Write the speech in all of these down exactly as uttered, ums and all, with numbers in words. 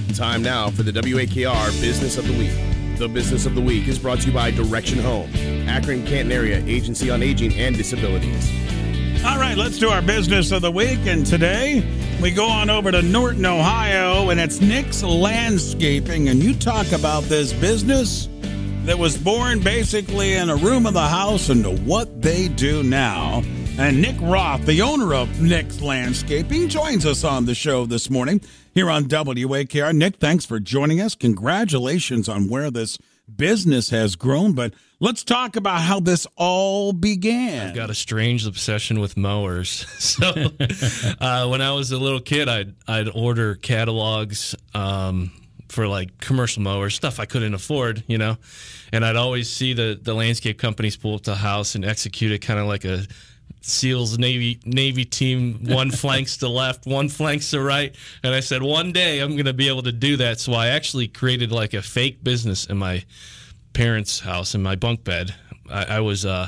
Time now for the W A K R Business of the Week. The Business of the Week is brought to you by Direction Home, Akron Canton Area Agency on Aging and Disabilities. All right, let's do our Business of the Week. And today we go on over to Norton, Ohio, and it's Nick's Landscaping. And you talk about this business that was born basically in a room of the house into what they do now. And Nick Roth, the owner of Nick's Landscaping, joins us on the show this morning here on W A K R. Nick, thanks for joining us. Congratulations on where this business has grown. But let's talk about how this all began. I've got a strange obsession with mowers. So uh, when I was a little kid, I'd, I'd order catalogs um, for like commercial mowers, stuff I couldn't afford, you know. And I'd always see the, the landscape companies pull up to the house and execute it kind of like a SEALs Navy Navy team, one flanks to left, one flanks to right. And I said, one day I'm going to be able to do that. So I actually created like a fake business in my parents' house, in my bunk bed. I, I was uh,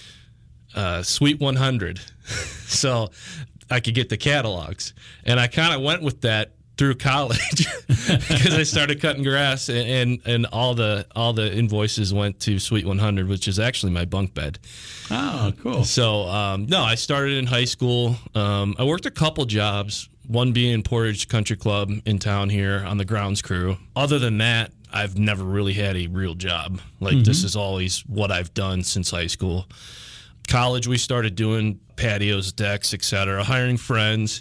uh, Suite one hundred, so I could get the catalogs. And I kind of went with that through college because I started cutting grass, and, and and all the all the invoices went to Suite one hundred, which is actually my bunk bed. Oh, cool. So um, no, I started in high school. Um, I worked a couple jobs, one being in Portage Country Club in town here on the grounds crew. Other than that, I've never really had a real job. Like mm-hmm. This is always what I've done since high school. College, we started doing patios, decks, et cetera, hiring friends,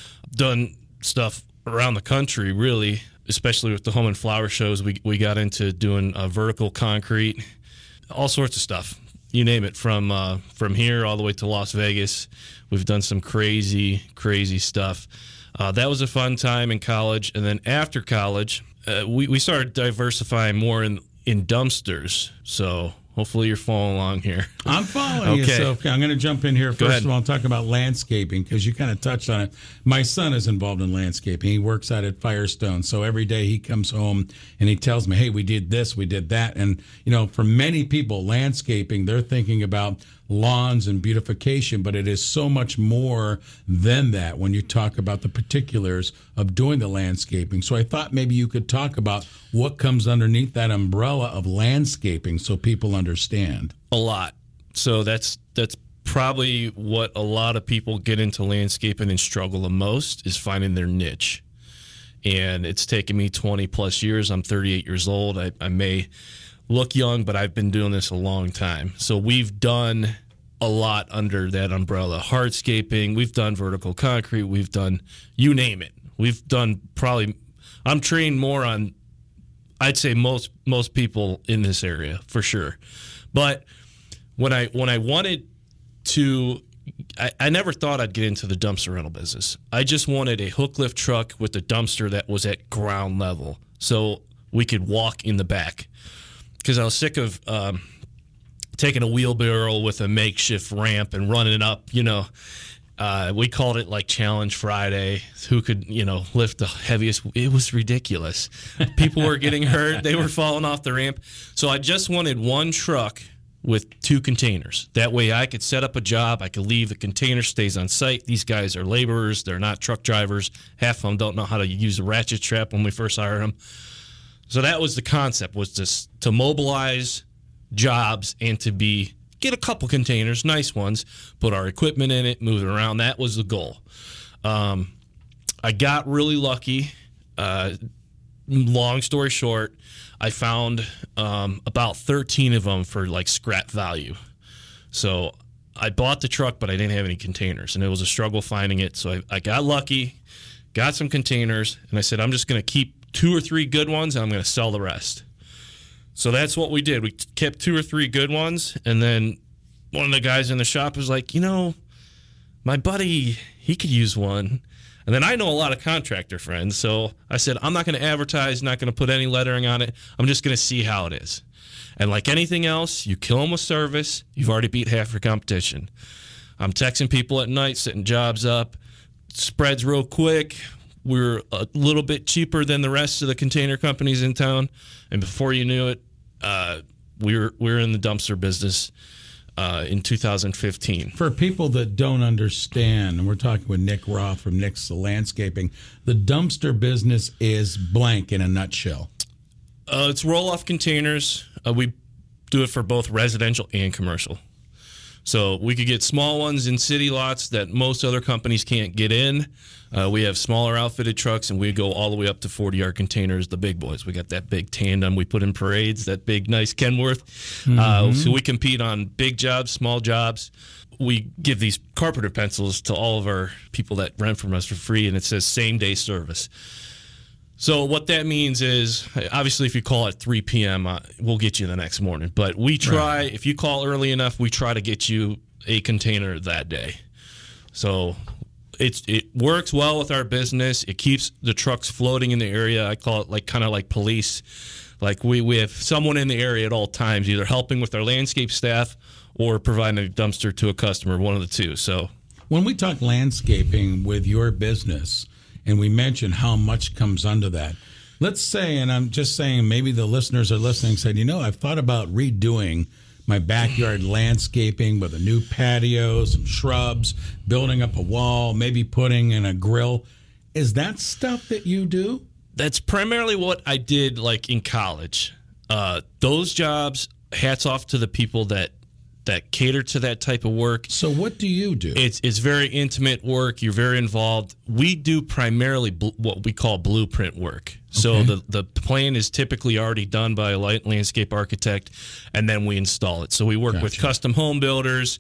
done stuff around the country, really, especially with the home and flower shows. We we got into doing uh, vertical concrete, all sorts of stuff. You name it, from uh, from here all the way to Las Vegas. We've done some crazy, crazy stuff. Uh, that was a fun time in college. And then after college, uh, we, we started diversifying more in, in dumpsters. So hopefully you're following along here. I'm following you. Okay. So I'm going to jump in here first of all and talk about landscaping, because you kind of touched on it. My son is involved in landscaping. He works out at Firestone. So every day he comes home and he tells me, hey, we did this, we did that. And, you know, for many people, landscaping, they're thinking about lawns and beautification, but it is so much more than that when you talk about the particulars of doing the landscaping. So I thought maybe you could talk about what comes underneath that umbrella of landscaping so people understand. A lot. So that's that's probably what a lot of people get into landscaping and struggle the most, is finding their niche. And it's taken me twenty plus years. I'm thirty-eight years old. I, I may look young, but I've been doing this a long time. So we've done a lot under that umbrella. Hardscaping, we've done vertical concrete, we've done, you name it. We've done probably, I'm trained more on, I'd say most most people in this area, for sure. But when I when I wanted to, I, I never thought I'd get into the dumpster rental business. I just wanted a hook lift truck with a dumpster that was at ground level, so we could walk in the back. Because I was sick of um, taking a wheelbarrow with a makeshift ramp and running it up, you know. Uh, we called it like Challenge Friday. Who could, you know, lift the heaviest? It was ridiculous. People were getting hurt. They were falling off the ramp. So I just wanted one truck with two containers. That way I could set up a job. I could leave. The container stays on site. These guys are laborers. They're not truck drivers. Half of them don't know how to use a ratchet strap when we first hired them. So that was the concept, was to, to mobilize jobs and to be get a couple containers, nice ones, put our equipment in it, move it around. That was the goal. Um, I got really lucky. Uh, long story short, I found um, about thirteen of them for like scrap value. So I bought the truck, but I didn't have any containers, and it was a struggle finding it. So I, I got lucky, got some containers, and I said, I'm just going to keep two or three good ones, and I'm going to sell the rest. So that's what we did. We kept two or three good ones, and then one of the guys in the shop was like, you know, my buddy, he could use one. And then I know a lot of contractor friends, so I said, I'm not going to advertise, not going to put any lettering on it. I'm just going to see how it is. And like anything else, you kill them with service, you've already beat half your competition. I'm texting people at night, setting jobs up, spreads real quick. We're a little bit cheaper than the rest of the container companies in town, and before you knew it, uh, we were we were in the dumpster business. uh, in two thousand fifteen. For people that don't understand, and we're talking with Nick Roth from Nick's Landscaping, the dumpster business is blank in a nutshell. Uh, it's roll-off containers. Uh, we do it for both residential and commercial. So we could get small ones in city lots that most other companies can't get in. Uh, we have smaller outfitted trucks, and we go all the way up to forty-yard containers, the big boys. We got that big tandem we put in parades, that big, nice Kenworth. Mm-hmm. Uh, so we compete on big jobs, small jobs. We give these carpenter pencils to all of our people that rent from us for free, and it says same-day service. So what that means is, obviously, if you call at three p.m., uh, we'll get you the next morning. But we try, right. if you call early enough, we try to get you a container that day. So it's it works well with our business. It keeps the trucks floating in the area. I call it like kind of like police. Like we, we have someone in the area at all times, either helping with our landscape staff or providing a dumpster to a customer, one of the two. So when we talk landscaping with your business, and we mentioned how much comes under that. Let's say, and I'm just saying, maybe the listeners are listening, said, you know, I've thought about redoing my backyard landscaping with a new patio, some shrubs, building up a wall, maybe putting in a grill. Is that stuff that you do? That's primarily what I did, like in college. Uh, those jobs, hats off to the people that that cater to that type of work. So what do you do? It's it's very intimate work. You're very involved. We do primarily bl- what we call blueprint work. So okay. the, the plan is typically already done by a landscape architect, and then we install it. So we work gotcha. with custom home builders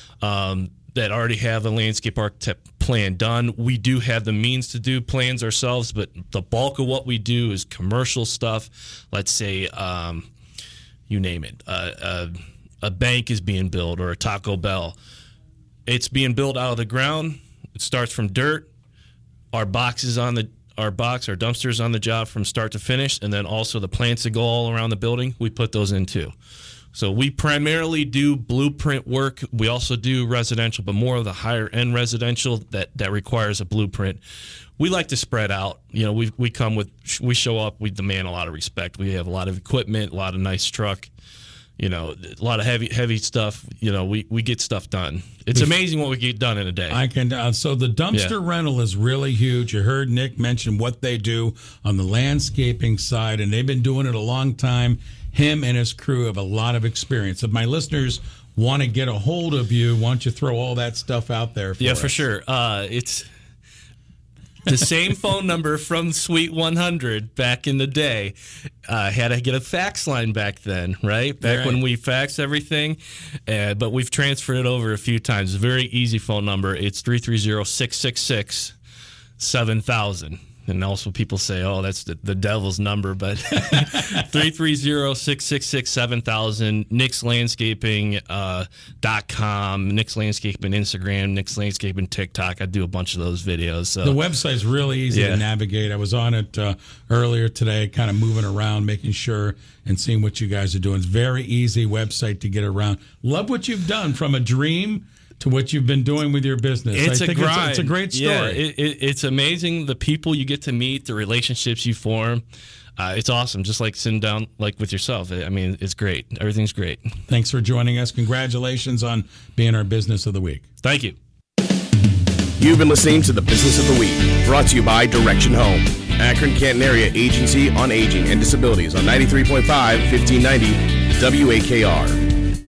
um, that already have a landscape architect plan done. We do have the means to do plans ourselves, but the bulk of what we do is commercial stuff. Let's say, um, you name it, uh, uh a bank is being built or a Taco Bell. It's being built out of the ground. It starts from dirt. Our boxes on the our box, our dumpsters on the job from start to finish, and then also the plants that go all around the building, we put those in too. So we primarily do blueprint work. We also do residential, but more of the higher end residential that, that requires a blueprint. We like to spread out. You know, we we come with we show up, we demand a lot of respect. We have a lot of equipment, a lot of nice truck. You know, a lot of heavy, heavy stuff. You know, we, we get stuff done. It's amazing what we get done in a day. I can. Uh, so the dumpster yeah. rental is really huge. You heard Nick mention what they do on the landscaping side, and they've been doing it a long time. Him and his crew have a lot of experience. If my listeners want to get a hold of you, why don't you throw all that stuff out there for Yeah, us? for sure. Uh, it's the same phone number from Suite one hundred back in the day. Uh, had to get a fax line back then, right? Back right. when we faxed everything. Uh, but we've transferred it over a few times. It's a very easy phone number. It's three three zero, six six six, seven thousand. And also people say, oh, that's the, the devil's number. But three three zero, six six six, seven thousand, Nick's Landscaping uh, dot com, Nick's Landscaping Instagram, Nick's Landscaping TikTok. I do a bunch of those videos. So. The website's really easy yeah. to navigate. I was on it uh, earlier today, kind of moving around, making sure and seeing what you guys are doing. It's a very easy website to get around. Love what you've done from a dream to what you've been doing with your business. It's I a think grind. It's a, it's a great story. Yeah, it, it, it's amazing the people you get to meet, the relationships you form. Uh, it's awesome, just like sitting down like with yourself. I mean, it's great. Everything's great. Thanks for joining us. Congratulations on being our Business of the Week. Thank you. You've been listening to the Business of the Week, brought to you by Direction Home, Akron Canton Area Agency on Aging and Disabilities on ninety-three point five, fifteen ninety W A K R.